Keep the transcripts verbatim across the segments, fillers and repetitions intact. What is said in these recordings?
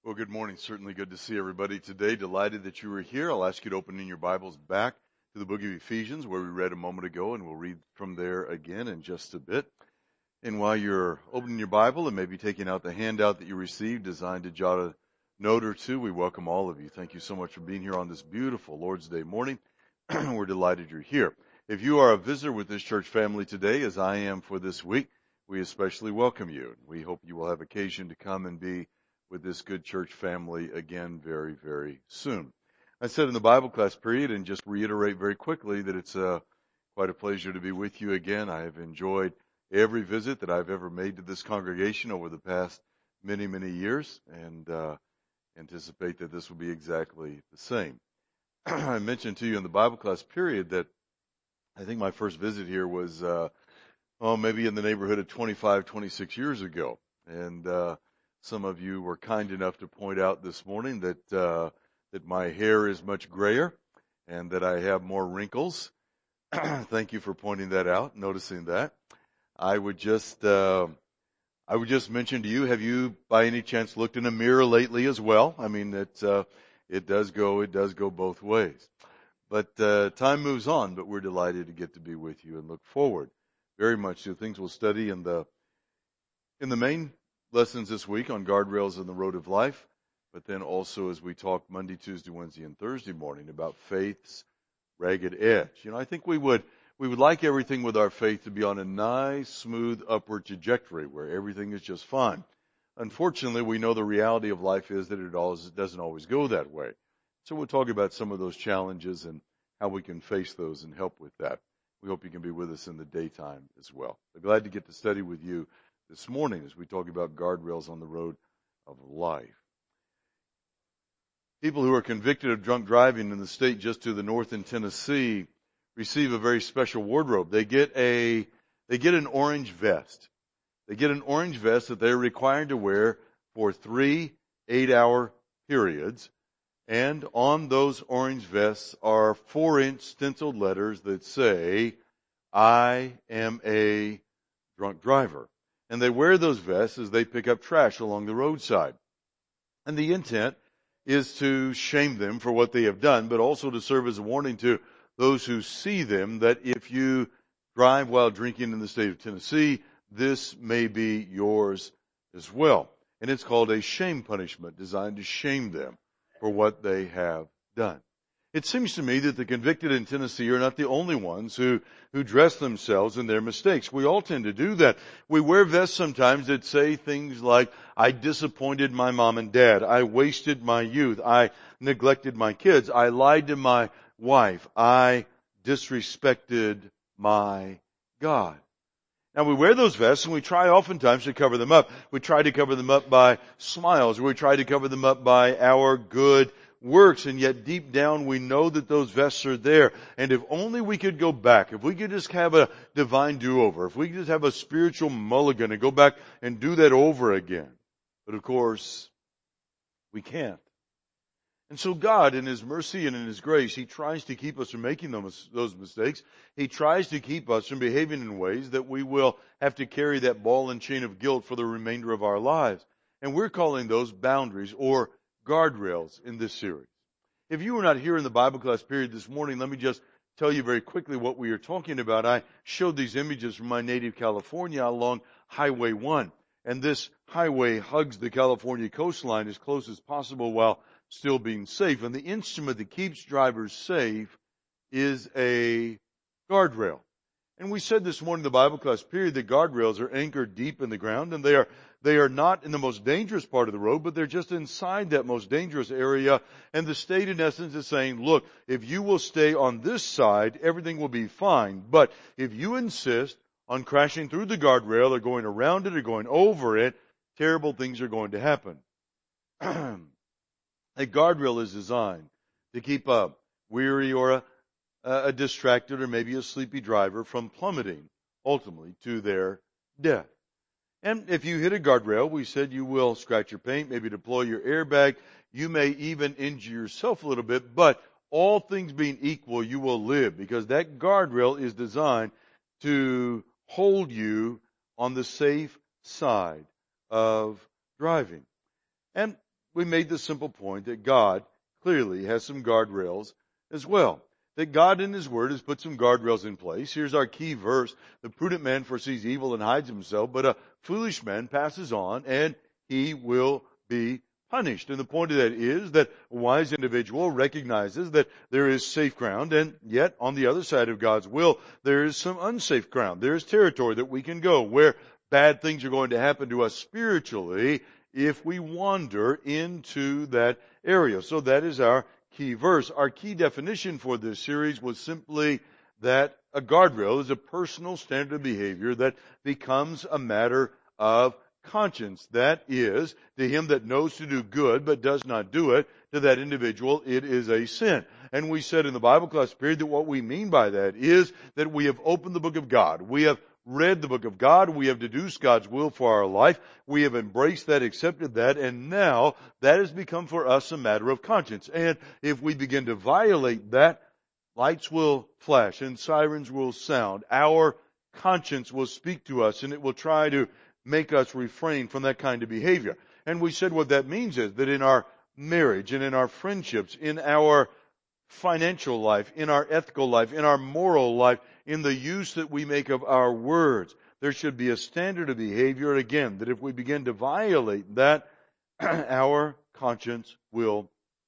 Well, good morning. Certainly good to see everybody today. Delighted that you were here. I'll ask you to open in your Bibles back to the book of Ephesians, where we read a moment ago, and we'll read from there again in just a bit. And while you're opening your Bible and maybe taking out the handout that you received designed to jot a note or two, we welcome all of you. Thank you so much for being here on this beautiful Lord's Day morning. We're delighted you're here. If you are a visitor with this church family today, as I am for this week, we especially welcome you. We hope you will have occasion to come and be with this good church family again very, very soon. I said in the Bible class period, and just reiterate very quickly, that it's uh, quite a pleasure to be with you again. I have enjoyed every visit that I've ever made to this congregation over the past many, many years, and uh, anticipate that this will be exactly the same. I mentioned to you in the Bible class period that I think my first visit here was, uh, oh, maybe in the neighborhood of twenty-five, twenty-six years ago. And uh, some of you were kind enough to point out this morning that uh, that my hair is much grayer and that I have more wrinkles. Thank you for pointing that out, noticing that. I would just uh, I would just mention to you, have you by any chance looked in a mirror lately as well? I mean, it uh, it does go it does go both ways. But uh, time moves on, but we're delighted to get to be with you and look forward very much to things we'll study in the in the main lessons this week on guardrails in the road of life, but then also as we talk Monday, Tuesday, Wednesday, and Thursday morning about faith's ragged edge. You know, I think we would we would like everything with our faith to be on a nice, smooth upward trajectory where everything is just fine. Unfortunately, we know the reality of life is that it always it doesn't always go that way. So we'll talk about some of those challenges and how we can face those and help with that. We hope you can be with us in the daytime as well. We're glad to get to study with you this morning as we talk about guardrails on the road of life. People who are convicted of drunk driving in the state just to the north in Tennessee receive a very special wardrobe. They get a, they get an orange vest. They get an orange vest that they're required to wear for three eight-hour periods. And on those orange vests are four-inch stenciled letters that say, I am a drunk driver. And they wear those vests as they pick up trash along the roadside. And the intent is to shame them for what they have done, but also to serve as a warning to those who see them that if you drive while drinking in the state of Tennessee, this may be yours as well. And it's called a shame punishment designed to shame them for what they have done. It seems to me that the convicted in Tennessee are not the only ones who, who dress themselves in their mistakes. We all tend to do that. We wear vests sometimes that say things like, I disappointed my mom and dad. I wasted my youth. I neglected my kids. I lied to my wife. I disrespected my God. Now we wear those vests and we try oftentimes to cover them up. We try to cover them up by smiles, or we try to cover them up by our good works, and yet deep down we know that those vests are there. And if only we could go back, if we could just have a divine do-over, if we could just have a spiritual mulligan and go back and do that over again. But of course, we can't. And so God, in His mercy and in His grace, He tries to keep us from making those, those mistakes. He tries to keep us from behaving in ways that we will have to carry that ball and chain of guilt for the remainder of our lives. And we're calling those boundaries or guardrails in this series. If you were not here in the Bible class period this morning, let me just tell you very quickly what we are talking about. I showed these images from my native California along Highway one. And this highway hugs the California coastline as close as possible while still being safe. And the instrument that keeps drivers safe is a guardrail. And we said this morning in the Bible class period that guardrails are anchored deep in the ground, and they are they are not in the most dangerous part of the road, but they're just inside that most dangerous area. And the state in essence is saying, look, if you will stay on this side, everything will be fine. But if you insist on crashing through the guardrail or going around it or going over it, terrible things are going to happen. A guardrail is designed to keep a weary or a, a distracted or maybe a sleepy driver from plummeting ultimately to their death. And if you hit a guardrail, we said you will scratch your paint, maybe deploy your airbag. You may even injure yourself a little bit, but all things being equal, you will live because that guardrail is designed to hold you on the safe side of driving. And we made the simple point that God clearly has some guardrails as well. That God in His Word has put some guardrails in place. Here's our key verse. The prudent man foresees evil and hides himself, but a foolish man passes on and he will be punished. And the point of that is that a wise individual recognizes that there is safe ground, and yet on the other side of God's will, there is some unsafe ground. There is territory that we can go where bad things are going to happen to us spiritually if we wander into that area. So that is our key verse. Our key definition for this series was simply that a guardrail is a personal standard of behavior that becomes a matter of conscience. That is, to him that knows to do good but does not do it, to that individual it is a sin. And we said in the Bible class period that what we mean by that is that we have opened the book of God. We have read the book of God. We have deduced God's will for our life. We have embraced that, accepted that, and now that has become for us a matter of conscience. And if we begin to violate that, lights will flash and sirens will sound. Our conscience will speak to us and it will try to make us refrain from that kind of behavior. And we said what that means is that in our marriage and in our friendships, in our financial life, in our ethical life, in our moral life, in the use that we make of our words, there should be a standard of behavior, again, that if we begin to violate that, our conscience will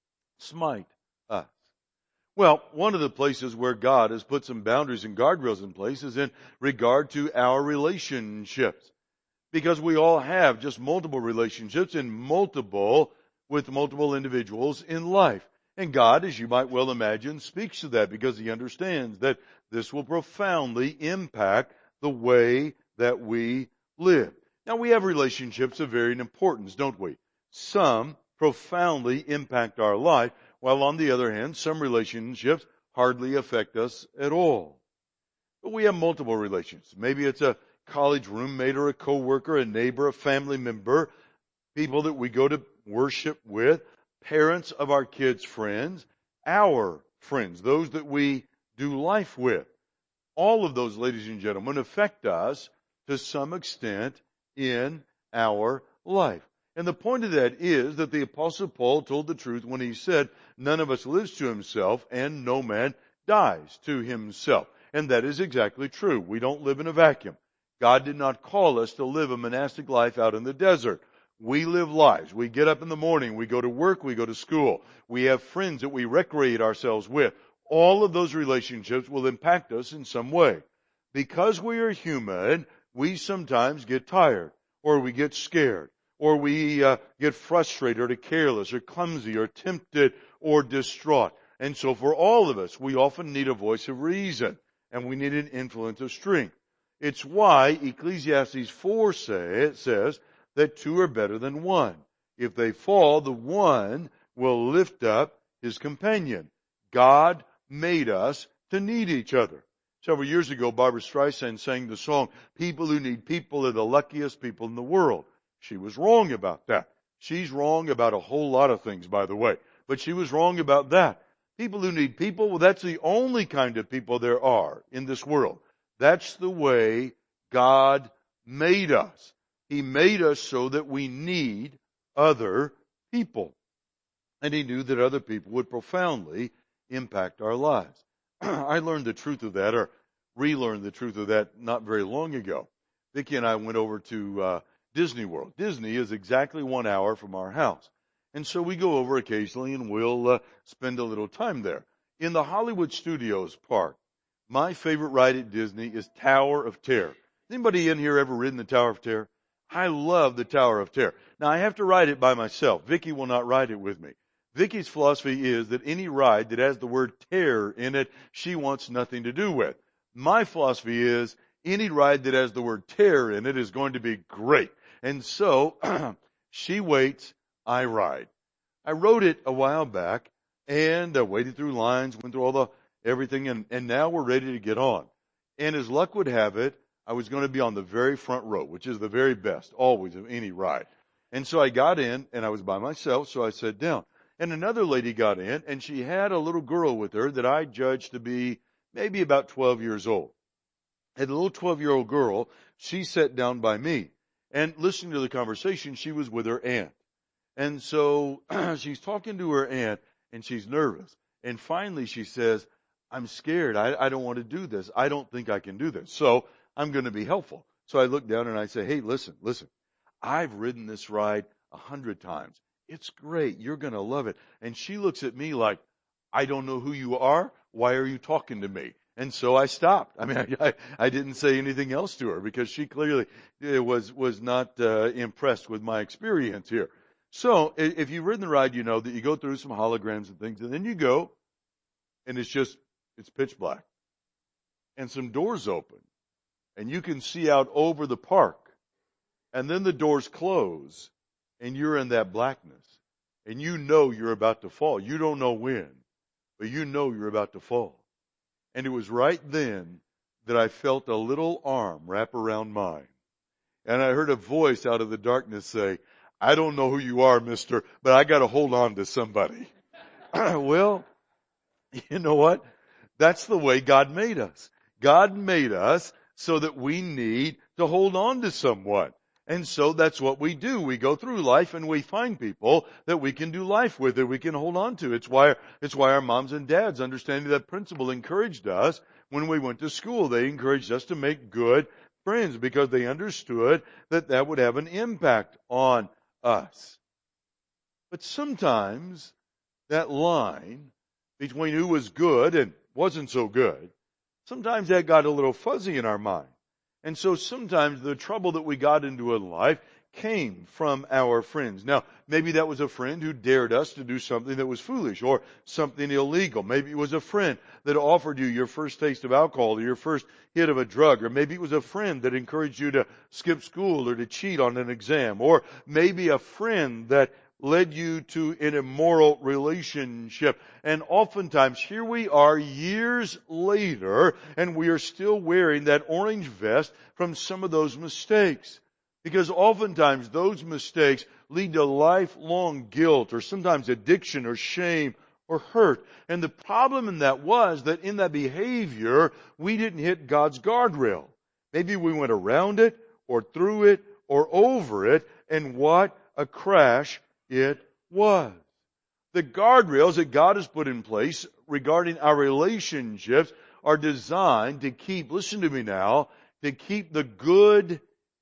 smite us. Well, one of the places where God has put some boundaries and guardrails in place is in regard to our relationships. Because we all have just multiple relationships and multiple, with multiple individuals in life. And God, as you might well imagine, speaks to that because He understands that this will profoundly impact the way that we live. Now, we have relationships of varying importance, don't we? Some profoundly impact our life, while on the other hand, some relationships hardly affect us at all. But we have multiple relationships. Maybe it's a college roommate or a coworker, a neighbor, a family member, people that we go to worship with, parents of our kids' friends, our friends, those that we do life with. All of those, ladies and gentlemen, affect us to some extent in our life. And the point of that is that the Apostle Paul told the truth when he said, none of us lives to himself and no man dies to himself. And that is exactly true. We don't live in a vacuum. God did not call us to live a monastic life out in the desert. We live lives. We get up in the morning. We go to work. We go to school. We have friends that we recreate ourselves with. All of those relationships will impact us in some way. Because we are human, we sometimes get tired, or we get scared, or we uh, get frustrated or careless or clumsy or tempted or distraught. And so for all of us, we often need a voice of reason, and we need an influence of strength. It's why Ecclesiastes four say, it says that two are better than one. If they fall, the one will lift up his companion. God made us to need each other. Several years ago, Barbra Streisand sang the song, "People who need people are the luckiest people in the world." She was wrong about that. She's wrong about a whole lot of things, by the way. But she was wrong about that. People who need people, well, that's the only kind of people there are in this world. That's the way God made us. He made us so that we need other people. And He knew that other people would profoundly impact our lives. I learned the truth of that, or relearned the truth of that not very long ago. Vicki and I went over to uh, Disney World. Disney is exactly one hour from our house. And so we go over occasionally and we'll uh, spend a little time there. In the Hollywood Studios park, my favorite ride at Disney is Tower of Terror. Anybody in here ever ridden the Tower of Terror? I love the Tower of Terror. Now, I have to ride it by myself. Vicki will not ride it with me. Vicki's philosophy is that any ride that has the word terror in it, she wants nothing to do with. My philosophy is any ride that has the word terror in it is going to be great. And so she waits, I ride. I rode it a while back and uh, waited through lines, went through all the everything, and, and now we're ready to get on. And as luck would have it, I was going to be on the very front row, which is the very best, always, of any ride. And so I got in, and I was by myself, so I sat down. And another lady got in, and she had a little girl with her that I judged to be maybe about twelve years old. And the little twelve-year-old girl, she sat down by me. And listening to the conversation, she was with her aunt. And so she's talking to her aunt and she's nervous. And finally she says, I'm scared. I, I don't want to do this. I don't think I can do this. So I'm going to be helpful. So I look down and I say, hey, listen, listen, I've ridden this ride a hundred times. It's great. You're going to love it. And she looks at me like, I don't know who you are. Why are you talking to me? And so I stopped. I mean, I, I, I didn't say anything else to her because she clearly was, was not uh, impressed with my experience here. So if you've ridden the ride, you know that you go through some holograms and things, and then you go, and it's just, it's pitch black. And some doors open, and you can see out over the park. And then the doors close, and you're in that blackness. And you know you're about to fall. You don't know when, but you know you're about to fall. And it was right then that I felt a little arm wrap around mine. And I heard a voice out of the darkness say, I don't know who you are, mister, but I got to hold on to somebody. Well, you know what? That's the way God made us. God made us so that we need to hold on to someone. And so that's what we do. We go through life and we find people that we can do life with, that we can hold on to. It's why, it's why our moms and dads, understanding that principle, encouraged us when we went to school. They encouraged us to make good friends because they understood that that would have an impact on us. But sometimes that line between who was good and wasn't so good, sometimes that got a little fuzzy in our mind. And so sometimes the trouble that we got into in life came from our friends. Now, maybe that was a friend who dared us to do something that was foolish or something illegal. Maybe it was a friend that offered you your first taste of alcohol or your first hit of a drug. Or maybe it was a friend that encouraged you to skip school or to cheat on an exam. Or maybe a friend that led you to an immoral relationship. And oftentimes here we are years later and we are still wearing that orange vest from some of those mistakes. Because oftentimes those mistakes lead to lifelong guilt or sometimes addiction or shame or hurt. And the problem in that was that in that behavior, we didn't hit God's guardrail. Maybe we went around it or through it or over it, and what a crash it was. The guardrails that God has put in place regarding our relationships are designed to keep, listen to me now, to keep the good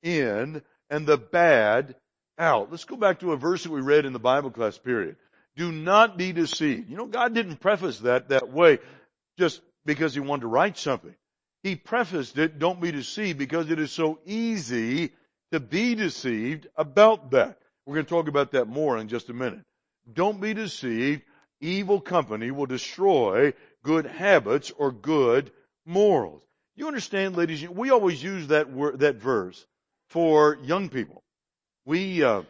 in and the bad out. Let's go back to a verse that we read in the Bible class period. Do not be deceived. You know, God didn't preface that that way just because He wanted to write something. He prefaced it, don't be deceived, because it is so easy to be deceived about that. We're going to talk about that more in just a minute. Don't be deceived. Evil company will destroy good habits or good morals. You understand, ladies? We always use that word, that verse for young people. We uh,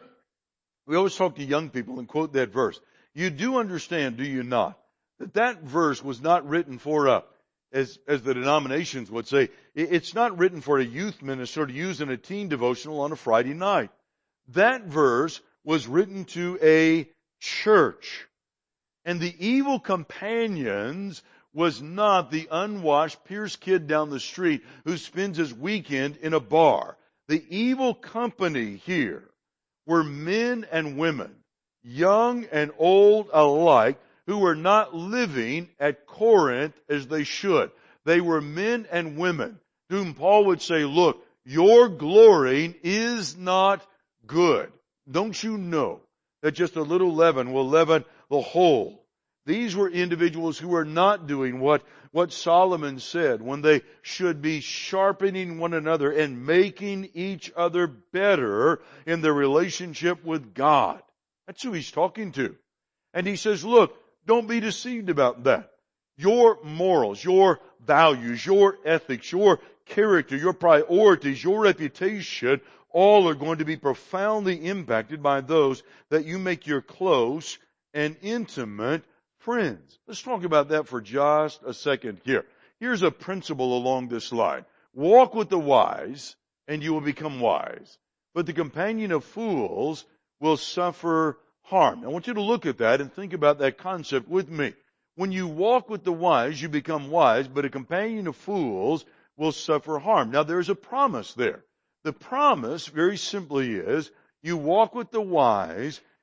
we always talk to young people and quote that verse. You do understand, do you not, that that verse was not written for a, as as the denominations would say, it's not written for a youth minister to use in a teen devotional on a Friday night. That verse was written to a church. And the evil companions was not the unwashed Pierce kid down the street who spends his weekend in a bar. The evil company here were men and women, young and old alike, who were not living at Corinth as they should. They were men and women whom Paul would say, look, your glorying is not good. Don't you know that just a little leaven will leaven the whole? These were individuals who were not doing what, what Solomon said when they should be sharpening one another and making each other better in their relationship with God. That's who he's talking to. And he says, look, don't be deceived about that. Your morals, your values, your ethics, your character, your priorities, your reputation, all are going to be profoundly impacted by those that you make your close and intimate friends. Let's talk about that for just a second here. Here's a principle along this line. Walk with the wise and you will become wise. But the companion of fools will suffer harm. I want you to look at that and think about that concept with me. When you walk with the wise, you become wise, but a companion of fools will suffer harm. Now there's a promise there. The promise very simply is you walk with the wise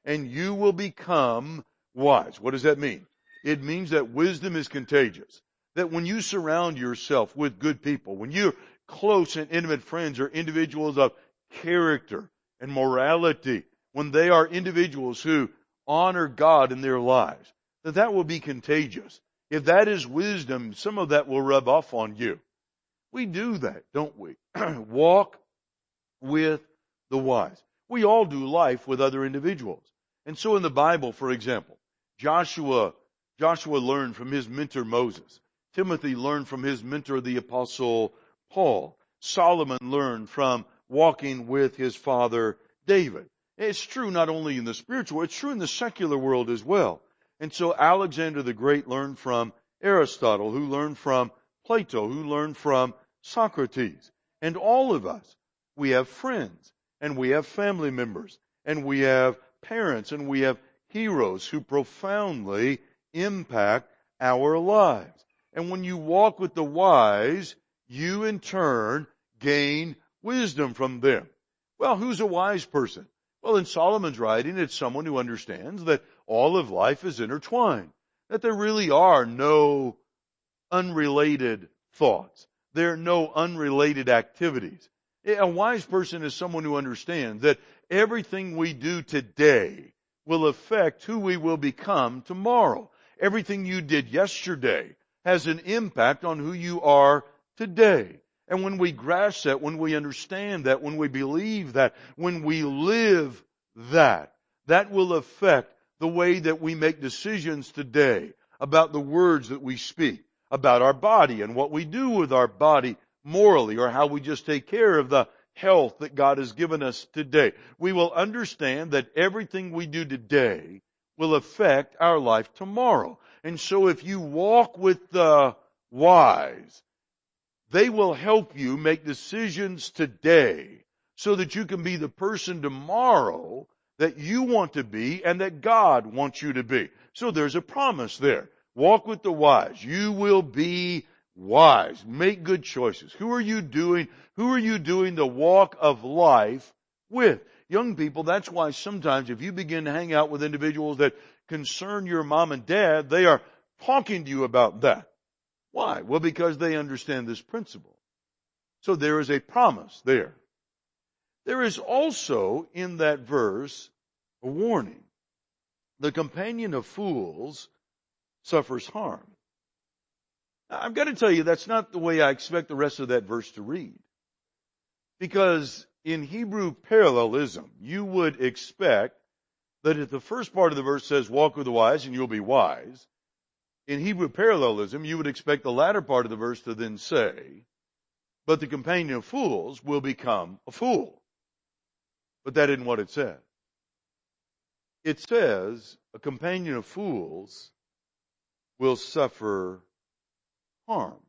and you will become wise. What does that mean? It means that wisdom is contagious. That when you surround yourself with good people, when you're close and intimate friends or individuals of character and morality, when they are individuals who honor God in their lives, that that will be contagious. If that is wisdom, some of that will rub off on you. We do that, don't we? Walk with the wise. We all do life with other individuals. And so in the Bible, for example, Joshua, Joshua learned from his mentor Moses. Timothy learned from his mentor, the Apostle Paul. Solomon learned from walking with his father David. It's true not only in the spiritual, it's true in the secular world as well. And so Alexander the Great learned from Aristotle, who learned from Plato, who learned from Socrates. And all of us, we have friends, and we have family members, and we have parents, and we have heroes who profoundly impact our lives. And when you walk with the wise, you in turn gain wisdom from them. Well, who's a wise person? Well, in Solomon's writing, it's someone who understands that all of life is intertwined, that there really are no unrelated thoughts. There are no unrelated activities. A wise person is someone who understands that everything we do today will affect who we will become tomorrow. Everything you did yesterday has an impact on who you are today. And when we grasp that, when we understand that, when we believe that, when we live that, that will affect the way that we make decisions today about the words that we speak, about our body and what we do with our body morally, or how we just take care of the health that God has given us today. We will understand that everything we do today will affect our life tomorrow. And so if you walk with the wise, they will help you make decisions today so that you can be the person tomorrow that you want to be and that God wants you to be. So there's a promise there. Walk with the wise. You will be wise. Make good choices. Who are you doing? Who are you doing the walk of life with? Young people, that's why sometimes if you begin to hang out with individuals that concern your mom and dad, they are talking to you about that. Why? Well, because they understand this principle. So there is a promise there. There is also in that verse a warning. The companion of fools suffers harm. Now, I've got to tell you, that's not the way I expect the rest of that verse to read. Because in Hebrew parallelism, you would expect that if the first part of the verse says, walk with the wise and you'll be wise, in Hebrew parallelism, you would expect the latter part of the verse to then say, but the companion of fools will become a fool. But that isn't what it says. It says, a companion of fools will suffer harm.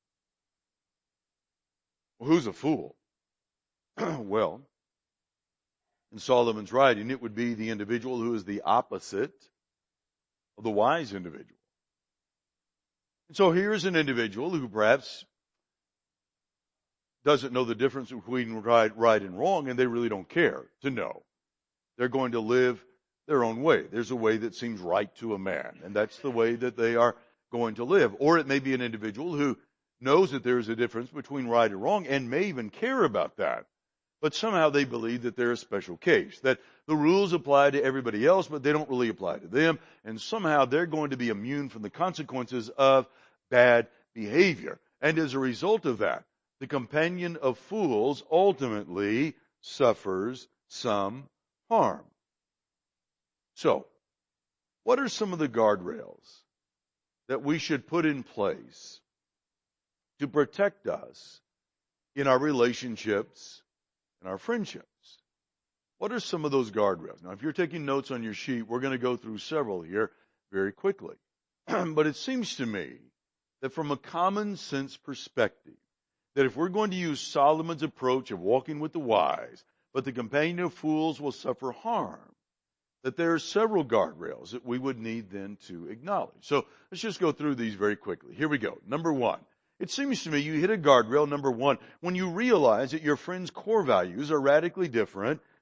Well, who's a fool? Well, in Solomon's writing, it would be the individual who is the opposite of the wise individual. And so here's an individual who perhaps doesn't know the difference between right, right and wrong, and they really don't care to know. They're going to live their own way. There's a way that seems right to a man, and that's the way that they are going to live. Or it may be an individual who knows that there is a difference between right and wrong and may even care about that. But somehow they believe that they're a special case, that the rules apply to everybody else, but they don't really apply to them. And somehow they're going to be immune from the consequences of bad behavior. And as a result of that, the companion of fools ultimately suffers some harm. So, what are some of the guardrails that we should put in place to protect us in our relationships and our friendships? What are some of those guardrails? Now, if you're taking notes on your sheet, we're going to go through several here very quickly. But it seems to me that from a common sense perspective, that if we're going to use Solomon's approach of walking with the wise, but the companion of fools will suffer harm, that there are several guardrails that we would need then to acknowledge. So let's just go through these very quickly. Here we go. Number one. It seems to me you hit a guardrail, number one, when you realize that your friend's core values are radically different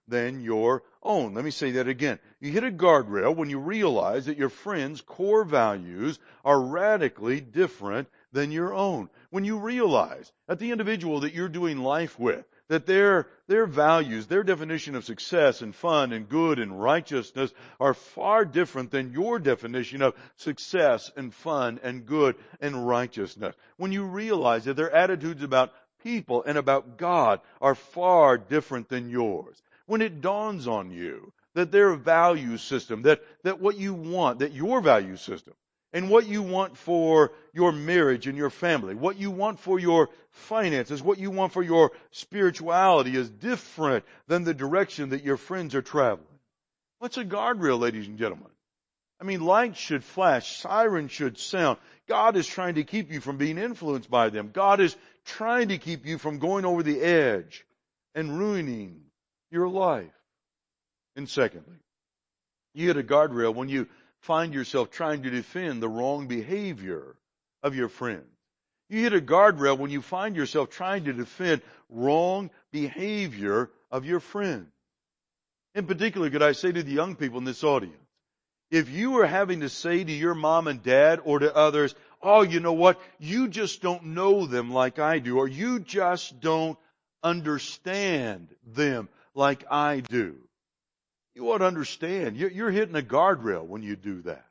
than your own. Let me say that again. You hit a guardrail when you realize that your friends' core values are radically different than your own. When you realize that the individual that you're doing life with, that their, their values, their definition of success and fun and good and righteousness are far different than your definition of success and fun and good and righteousness. When you realize that their attitudes about people and about God are far different than yours. When it dawns on you that their value system, that, that what you want, that your value system, and what you want for your marriage and your family, what you want for your finances, what you want for your spirituality is different than the direction that your friends are traveling. What's a guardrail, ladies and gentlemen? I mean, lights should flash, sirens should sound. God is trying to keep you from being influenced by them. God is trying to keep you from going over the edge and ruining your life. And secondly, you hit a guardrail when you find yourself trying to defend the wrong behavior of your friends. You hit a guardrail when you find yourself trying to defend wrong behavior of your friends. In particular, could I say to the young people in this audience, if you are having to say to your mom and dad or to others, oh, you know what, you just don't know them like I do, or you just don't understand them like I do. You ought to understand, you're hitting a guardrail when you do that.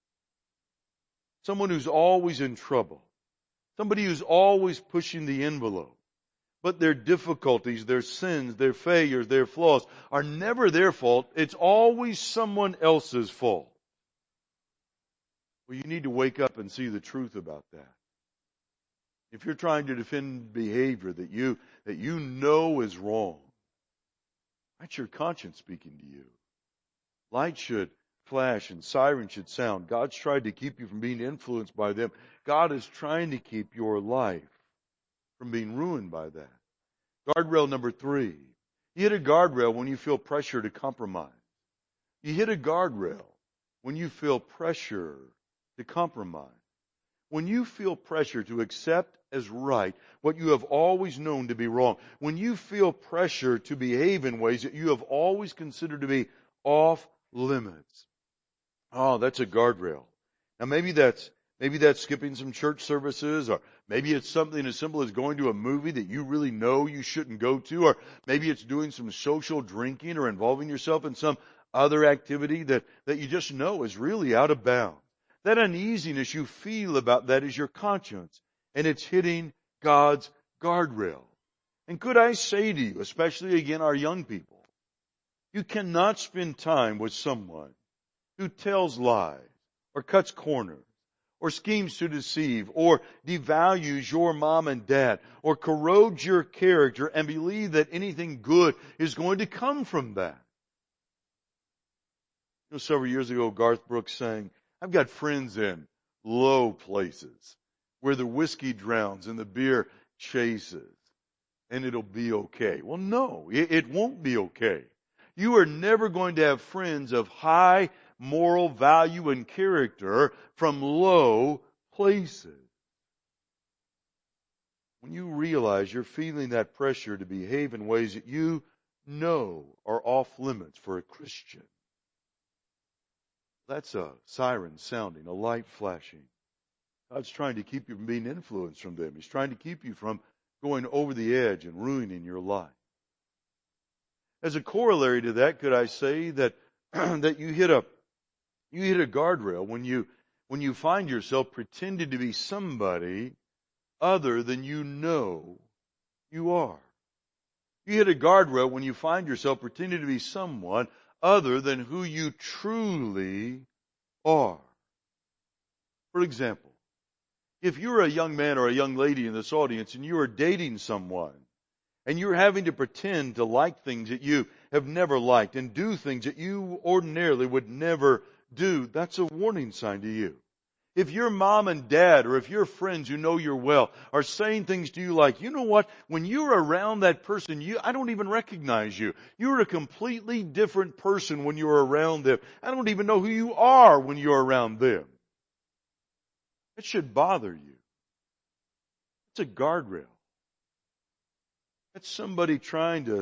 Someone who's always in trouble. Somebody who's always pushing the envelope. But their difficulties, their sins, their failures, their flaws are never their fault. It's always someone else's fault. Well, you need to wake up and see the truth about that. If you're trying to defend behavior that you, that you know is wrong, that's your conscience speaking to you. Light should flash and sirens should sound. God's tried to keep you from being influenced by them. God is trying to keep your life from being ruined by that. Guardrail number three. You hit a guardrail when you feel pressure to compromise. You hit a guardrail when you feel pressure to compromise. When you feel pressure to accept as right what you have always known to be wrong. When you feel pressure to behave in ways that you have always considered to be off limits. Oh, that's a guardrail. Now maybe that's maybe that's skipping some church services, or maybe it's something as simple as going to a movie that you really know you shouldn't go to, or maybe it's doing some social drinking or involving yourself in some other activity that, that you just know is really out of bounds. That uneasiness you feel about that is your conscience, and it's hitting God's guardrail. And could I say to you, especially again our young people, you cannot spend time with someone who tells lies or cuts corners or schemes to deceive or devalues your mom and dad or corrodes your character and believe that anything good is going to come from that. You know, several years ago, Garth Brooks sang, I've got friends in low places where the whiskey drowns and the beer chases, and it'll be okay. Well, no, it, it won't be okay. You are never going to have friends of high moral value and character from low places. When you realize you're feeling that pressure to behave in ways that you know are off limits for a Christian, that's a siren sounding, a light flashing. God's trying to keep you from being influenced from them. He's trying to keep you from going over the edge and ruining your life. As a corollary to that, could I say that that you hit a you hit a guardrail when you when you find yourself pretending to be somebody other than you know you are. You hit a guardrail when you find yourself pretending to be someone other than who you truly are. For example, if you're a young man or a young lady in this audience and you are dating someone and you're having to pretend to like things that you have never liked and do things that you ordinarily would never do, that's a warning sign to you. If your mom and dad or if your friends who know you well are saying things to you like, you know what, when you're around that person, you, I don't even recognize you. You're a completely different person when you're around them. I don't even know who you are when you're around them. It should bother you. It's a guardrail. It's somebody trying to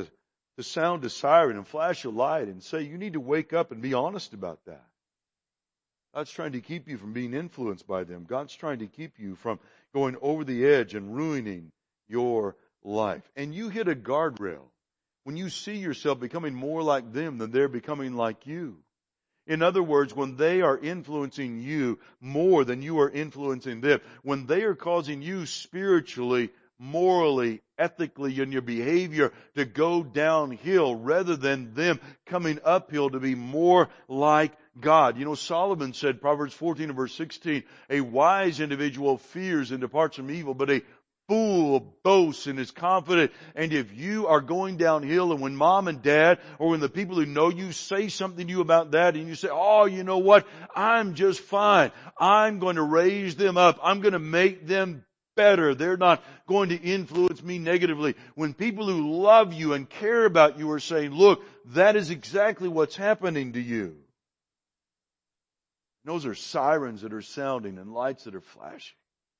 to sound a siren and flash a light and say, you need to wake up and be honest about that. God's trying to keep you from being influenced by them. God's trying to keep you from going over the edge and ruining your life. And you hit a guardrail when you see yourself becoming more like them than they're becoming like you. In other words, when they are influencing you more than you are influencing them, when they are causing you spiritually, morally, ethically, in your behavior to go downhill rather than them coming uphill to be more like God. You know, Solomon said, Proverbs fourteen and verse sixteen, a wise individual fears and departs from evil, but a fool boasts and is confident. And if you are going downhill and when mom and dad or when the people who know you say something to you about that and you say, oh, you know what? I'm just fine. I'm going to raise them up. I'm going to make them better. They're not going to influence me negatively. When people who love you and care about you are saying, look, that is exactly what's happening to you. Those are sirens that are sounding and lights that are flashing.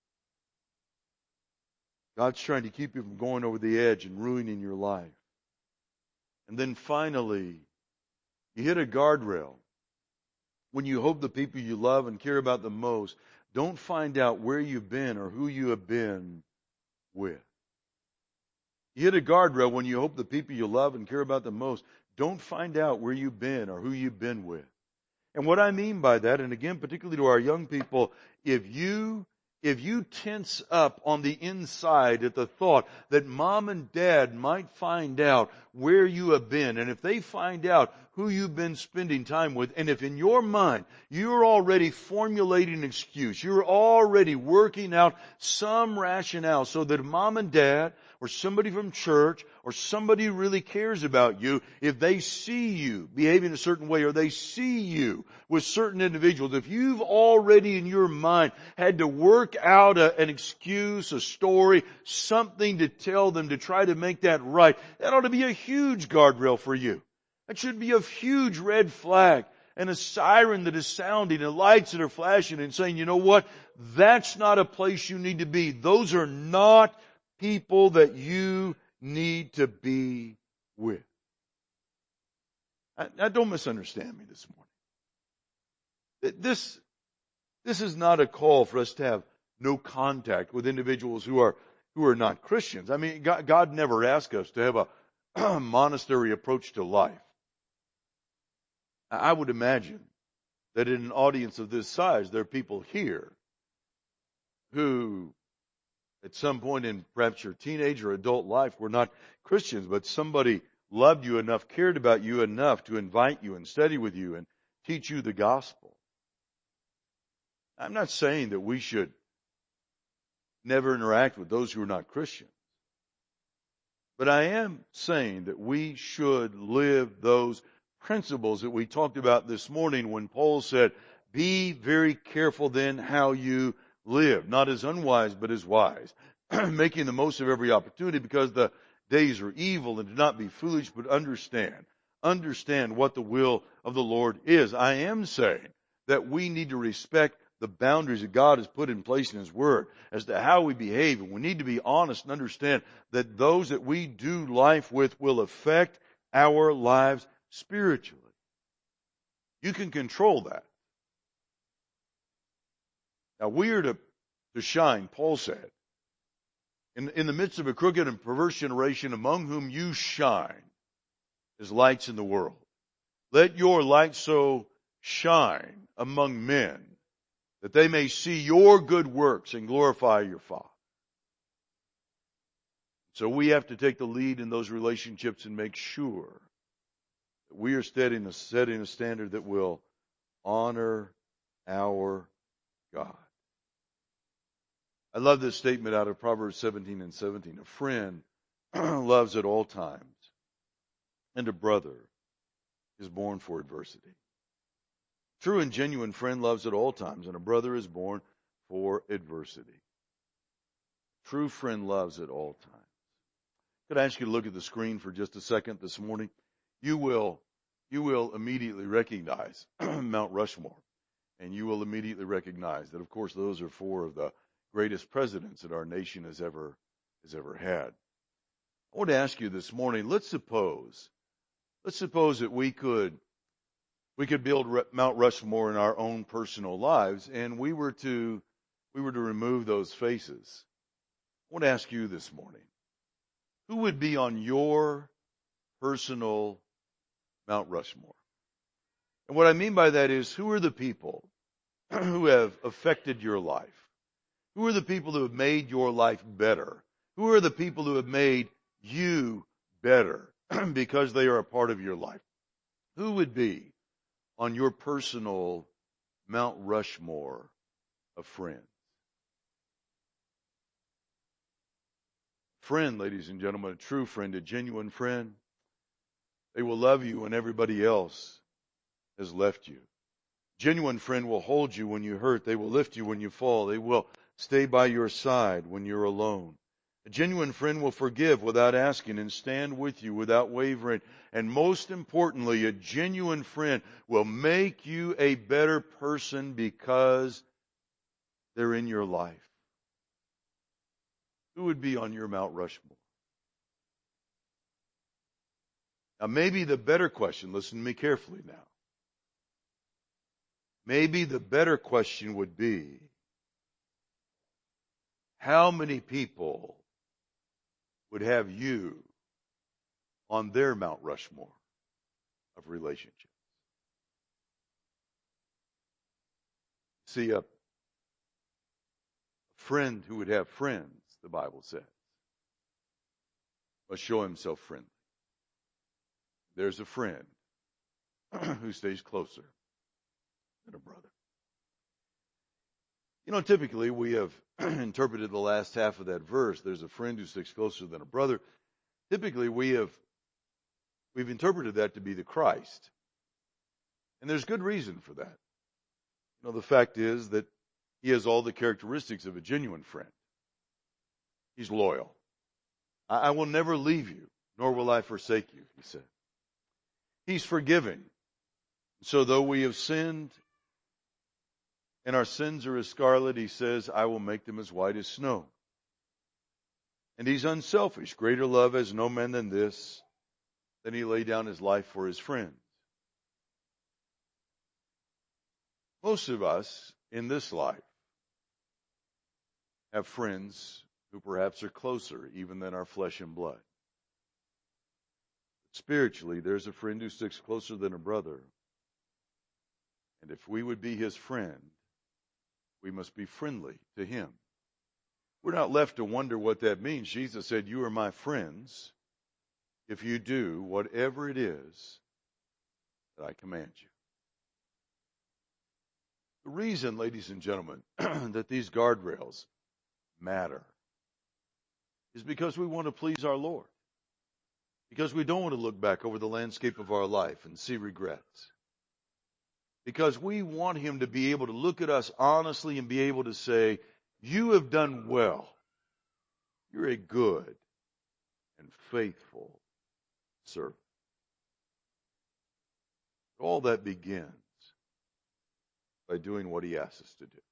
God's trying to keep you from going over the edge and ruining your life. And then finally, you hit a guardrail when you hope the people you love and care about the most don't find out where you've been or who you have been with. You hit a guardrail when you hope the people you love and care about the most don't find out where you've been or who you've been with. And what I mean by that, and again, particularly to our young people, if you If you tense up on the inside at the thought that mom and dad might find out where you have been, and if they find out who you've been spending time with, and if in your mind you're already formulating an excuse, you're already working out some rationale so that mom and dad or somebody from church or somebody who really cares about you, if they see you behaving a certain way or they see you with certain individuals, if you've already in your mind had to work out a, an excuse, a story, something to tell them to try to make that right, that ought to be a huge guardrail for you. That should be a huge red flag and a siren that is sounding and lights that are flashing and saying, you know what? That's not a place you need to be. Those are not people that you need to be with. Now, don't misunderstand me this morning. This, this is not a call for us to have no contact with individuals who are, who are not Christians. I mean, God, God never asked us to have a monastery approach to life. I would imagine that in an audience of this size, there are people here who at some point in perhaps your teenage or adult life were not Christians, but somebody loved you enough, cared about you enough to invite you and study with you and teach you the gospel. I'm not saying that we should never interact with those who are not Christians. But I am saying that we should live those principles that we talked about this morning when Paul said, be very careful then how you live, not as unwise, but as wise, making the most of every opportunity because the days are evil, and do not be foolish, but understand, understand what the will of the Lord is. I am saying that we need to respect the boundaries that God has put in place in His Word as to how we behave. And we need to be honest and understand that those that we do life with will affect our lives spiritually. You can control that. Now we are to, to shine, Paul said, in, in the midst of a crooked and perverse generation among whom you shine as lights in the world. Let your light so shine among men that they may see your good works and glorify your Father. So we have to take the lead in those relationships and make sure that we are setting a, setting a standard that will honor our God. I love this statement out of Proverbs seventeen and seventeen. A friend loves at all times, and a brother is born for adversity. True and genuine friend loves at all times, and a brother is born for adversity. True friend loves at all times. Could I ask you to look at the screen for just a second this morning? You will, you will immediately recognize Mount Rushmore, and you will immediately recognize that, of course, those are four of the greatest presidents that our nation has ever has ever had. I want to ask you this morning, let's suppose, let's suppose that we could, we could build Mount Rushmore in our own personal lives, and we were to, we were to remove those faces. I want to ask you this morning, who would be on your personal Mount Rushmore? And what I mean by that is, who are the people who have affected your life? Who are the people who have made your life better? Who are the people who have made you better because they are a part of your life? Who would be on your personal Mount Rushmore of friends? Friend, ladies and gentlemen, a true friend, a genuine friend, they will love you when everybody else has left you. Genuine friend will hold you when you hurt. They will lift you when you fall. They will stay by your side when you're alone. A genuine friend will forgive without asking and stand with you without wavering. And most importantly, a genuine friend will make you a better person because they're in your life. Who would be on your Mount Rushmore? Now, maybe the better question, listen to me carefully now. Maybe the better question would be, how many people would have you on their Mount Rushmore of relationships? See, a friend who would have friends, the Bible says, must show himself friendly. There's a friend who stays closer than a brother. You know, typically we have interpreted the last half of that verse, there's a friend who sticks closer than a brother. Typically we have, we've interpreted that to be the Christ. And there's good reason for that. You know, the fact is that he has all the characteristics of a genuine friend. He's loyal. I, I will never leave you, nor will I forsake you, he said. He's forgiving. So though we have sinned, and our sins are as scarlet, he says, I will make them as white as snow. And he's unselfish. Greater love has no man than this, that he lay down his life for his friends. Most of us in this life have friends who perhaps are closer even than our flesh and blood. But spiritually, there's a friend who sticks closer than a brother. And if we would be his friend, we must be friendly to him. We're not left to wonder what that means. Jesus said, you are my friends if you do whatever it is that I command you. The reason, ladies and gentlemen, that these guardrails matter is because we want to please our Lord. Because we don't want to look back over the landscape of our life and see regrets. Because we want him to be able to look at us honestly and be able to say, you have done well. You're a good and faithful servant. All that begins by doing what he asks us to do.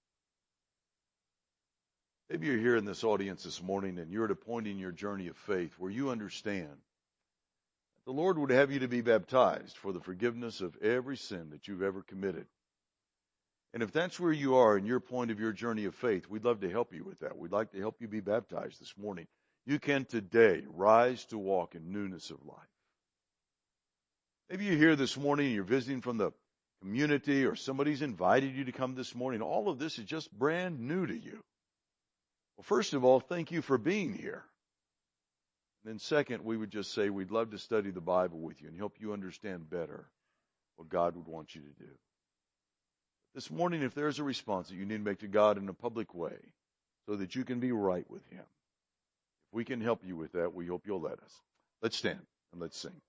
Maybe you're here in this audience this morning and you're at a point in your journey of faith where you understand the Lord would have you to be baptized for the forgiveness of every sin that you've ever committed. And if that's where you are in your point of your journey of faith, we'd love to help you with that. We'd like to help you be baptized this morning. You can today rise to walk in newness of life. Maybe you're here this morning and you're visiting from the community or somebody's invited you to come this morning. All of this is just brand new to you. Well, first of all, thank you for being here. And then second, we would just say we'd love to study the Bible with you and help you understand better what God would want you to do. This morning, if there's a response that you need to make to God in a public way so that you can be right with him, if we can help you with that, we hope you'll let us. Let's stand and let's sing.